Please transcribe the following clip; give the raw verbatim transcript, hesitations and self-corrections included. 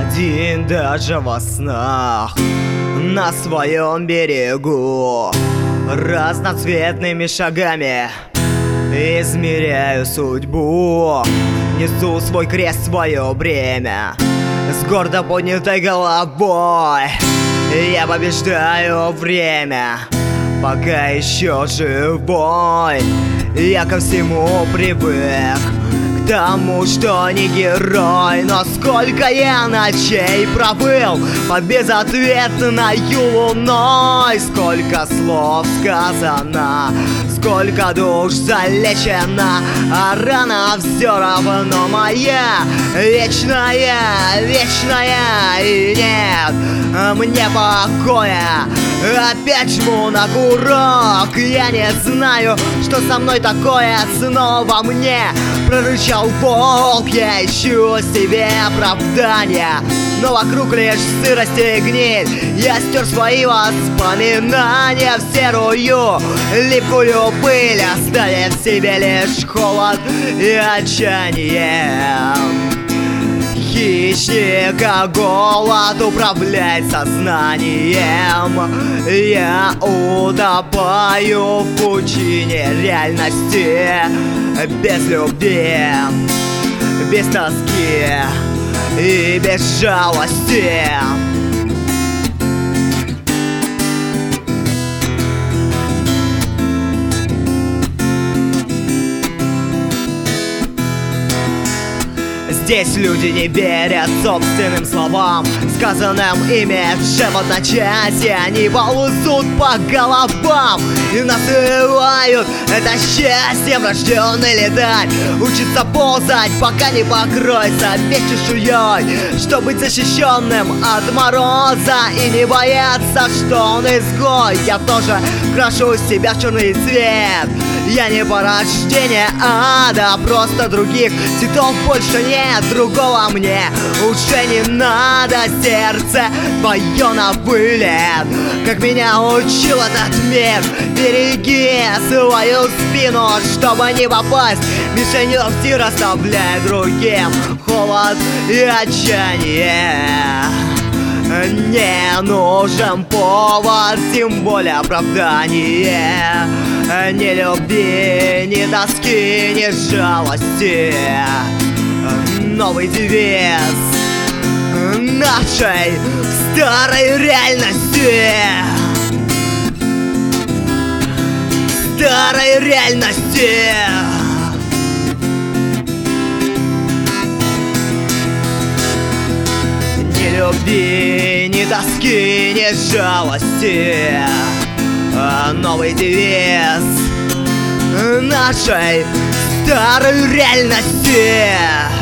один даже во снах. На своем берегу разноцветными шагами измеряю судьбу, несу свой крест, свое бремя. С гордо поднятой головой я побеждаю время, пока еще живой. Я ко всему привык, к тому, что не герой. Но сколько я ночей пробыл под безответной луной, сколько слов сказано, сколько душ залечено, а рана все равно моя, вечная, вечная. И нет мне покоя, опять жму на курок. Я не знаю, что со мной такое. Снова мне прорычал волк. Я ищу себе оправдания, но вокруг лишь сырость и гниль. Я стер свои воспоминания в серую липкую пыль, оставив в себе лишь холод и отчаяние. Хищника голод управляет сознанием. Я утопаю в пучине реальности, без любви, без тоски и без жалости. Здесь люди не верят собственным словам, сказанным ими же в одночасье. Они ползут по головам и называют это счастье. Врожденный летать, учится ползать, пока не покроется весь чешуей, чтоб быть защищенным от мороза и не бояться, что он изгой. Я тоже крашу себя в черный цвет. Я не порождение ада, просто других цветов больше нет. Другого мне уже не надо. Сердце твое на вылет, как меня учил этот мир. Береги свою спину, чтобы не попасть мишенью в тир, оставляя другим холод и отчаяние. Не нужен повод, тем более оправдание. Ни любви, ни тоски, ни жалости. Новый девиз нашей старой реальности. Старой реальности. Ни любви, ни тоски, ни жалости. Новый девиз нашей старой реальности.